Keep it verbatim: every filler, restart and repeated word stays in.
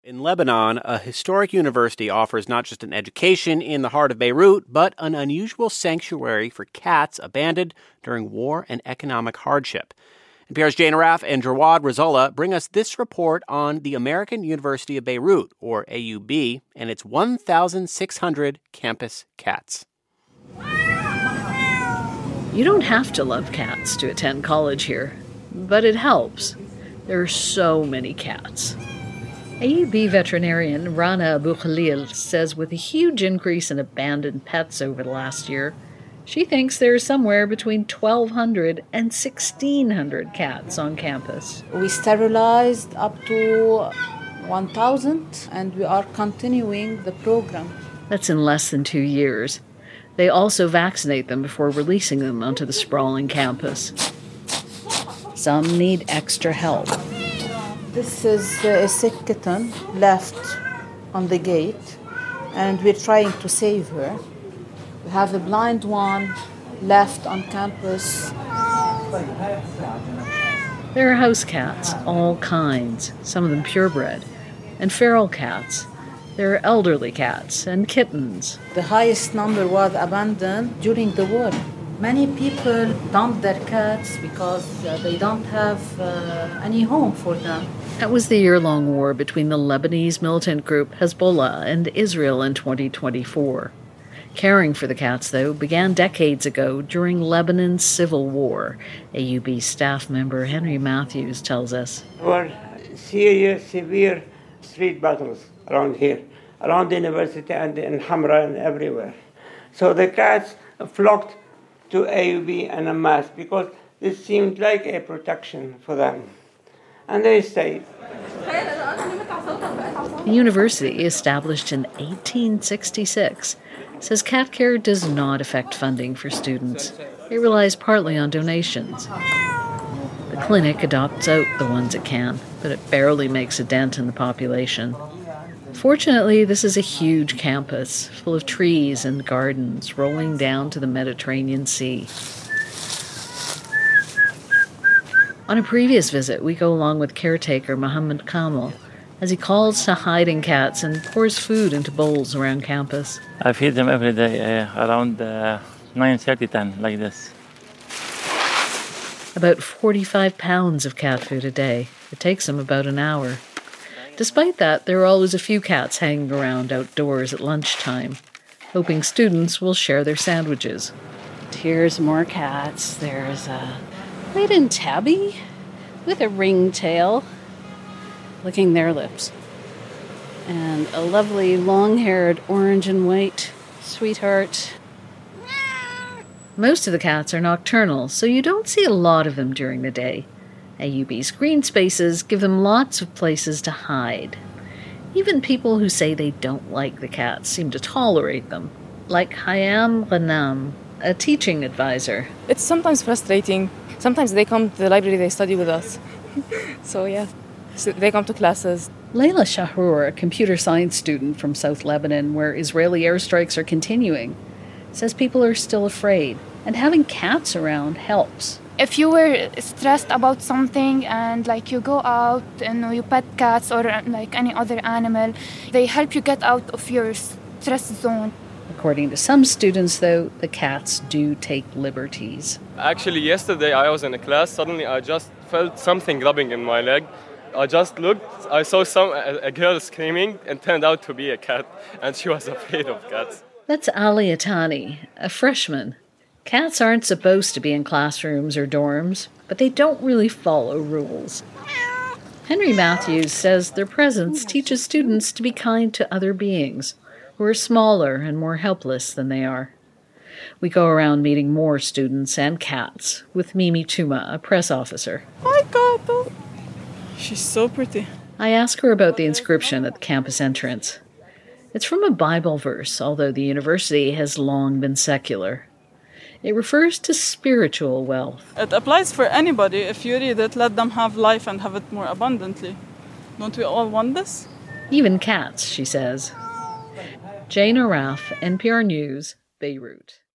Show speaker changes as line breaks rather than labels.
In Lebanon, a historic university offers not just an education in the heart of Beirut, but an unusual sanctuary for cats abandoned during war and economic hardship. N P R's Jane Arraf and Jawad Razola bring us this report on the American University of Beirut, or A U B, and its one thousand six hundred campus cats.
You don't have to love cats to attend college here, but it helps. There are so many cats. A U B veterinarian Rana Abu Khalil says with a huge increase in abandoned pets over the last year, she thinks there are somewhere between twelve hundred and sixteen hundred cats on campus.
We sterilized up to one thousand, and we are continuing the program.
That's in less than two years. They also vaccinate them before releasing them onto the sprawling campus. Some need extra help.
This is a sick kitten left on the gate, and we're trying to save her. We have a blind one left on campus.
There are house cats, all kinds, some of them purebred, and feral cats. There are elderly cats and kittens.
The highest number was abandoned during the war. Many people dump their cats because uh, they don't have uh, any home for them.
That was the year-long war between the Lebanese militant group Hezbollah and Israel in twenty twenty-four. Caring for the cats, though, began decades ago during Lebanon's civil war. A U B staff member Henry Matthews tells us.
There were serious, severe street battles around here, around the university and in Hamra and everywhere. So the cats flocked to A U B en masse because this seemed like a protection for them. And they stayed.
The university, established in eighteen sixty-six, says cat care does not affect funding for students. It relies partly on donations. The clinic adopts out the ones it can, but it barely makes a dent in the population. Fortunately, this is a huge campus, full of trees and gardens rolling down to the Mediterranean Sea. On a previous visit, we go along with caretaker Mohammed Kamal as he calls to hiding cats and pours food into bowls around campus.
I feed them every day, uh, around uh, nine thirty, ten, like this.
About forty-five pounds of cat food a day. It takes them about an hour. Despite that, there are always a few cats hanging around outdoors at lunchtime, hoping students will share their sandwiches. Here's more cats. There's a maiden tabby with a ringtail licking their lips. And a lovely long-haired orange and white sweetheart. Most of the cats are nocturnal, so you don't see a lot of them during the day. A U B's green spaces give them lots of places to hide. Even people who say they don't like the cats seem to tolerate them, like Hayam Ghanam, a teaching advisor.
It's sometimes frustrating. Sometimes they come to the library, they study with us. So yeah, so they come to classes.
Layla Shahrour, a computer science student from South Lebanon, where Israeli airstrikes are continuing, says people are still afraid, and having cats around helps.
If you were stressed about something and like you go out and you pet cats or like any other animal, they help you get out of your stress zone.
According to some students, though, the cats do take liberties.
Actually, yesterday I was in a class. Suddenly I just felt something rubbing in my leg. I just looked, I saw some a, a girl screaming and turned out to be a cat, and she was afraid of cats.
That's Ali Atani, a freshman. Cats aren't supposed to be in classrooms or dorms, but they don't really follow rules. Henry Matthews says their presence teaches students to be kind to other beings who are smaller and more helpless than they are. We go around meeting more students and cats with Mimi Tuma, a press officer.
Hi, Kato. She's so pretty.
I ask her about the inscription at the campus entrance. It's from a Bible verse, although the university has long been secular. It refers to spiritual wealth.
It applies for anybody. If you read it, let them have life and have it more abundantly. Don't we all want this?
Even cats, she says. Jane Arraf, N P R News, Beirut.